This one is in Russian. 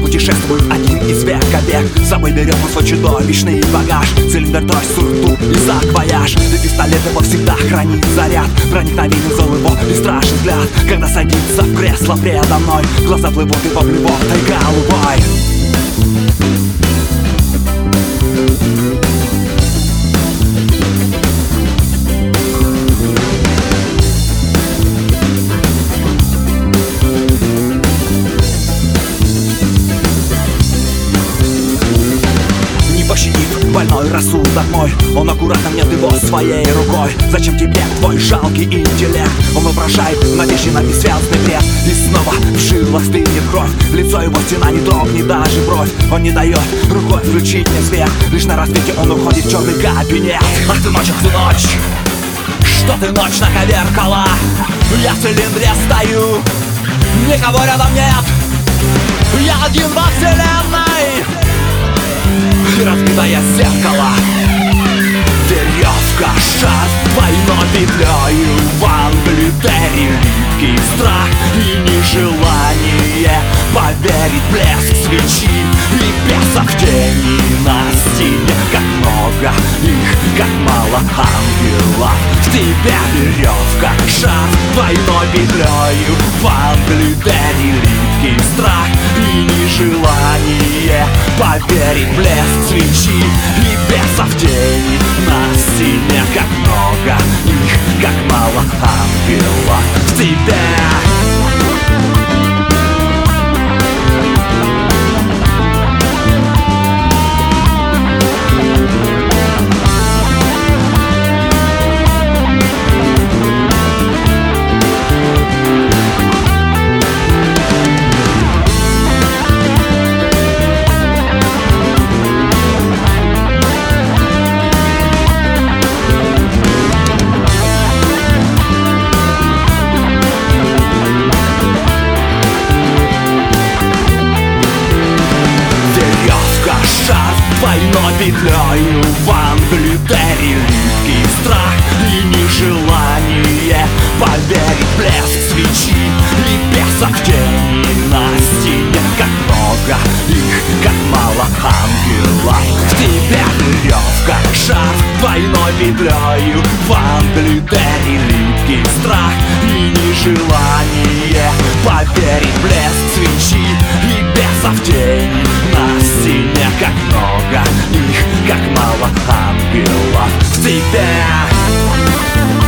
путешествует один из века век. С собой берет он свой чудовищный багаж: цилиндр, трость, суртук и саквояж. Для пистолета его всегда хранит заряд. Проникновенен зол его и страшен взгляд. Когда садится в кресло предо мной, глаза плывут и поплывотой голубой. Больной рассудок мой, он аккуратно мнет его своей рукой. Зачем тебе твой жалкий интеллект? Он воображает навещенный бессвязный бред. И снова в жилах стынет кровь. Лицо его стена не дрогнет, даже бровь. Он не дает рукой включить мне свет. Лишь на рассвете он уходит в черный кабинет. Ах ты ночь, что ты ночь наковеркала. Я в цилиндре стою, никого рядом нет. Я один во вселенной, разбитое зеркало. Веревка, шар двойной петлею. В Англитере липкий страх и нежелание поверить. Блеск свечи и песок тени на стене. Как много их, как мало ангелов. В тебе веревка, шар двойной петлею. В Англитере липкий страх и нежелание поверить. Блеск свечи и бесов тени на стене. Как много их, как мало ангелов в тебе. Двойной петлею в Англитере липкий страх и нежелание поверить. Блеск свечи и песок тени на стене. Как много их, как мало ангелов в тебе. Веревка, шар двойной петлею. В Англитере липкий страх и нежелание поверить. Блеск свечи и бесов тени на стене. Как много их, как мало ангелов в тебе.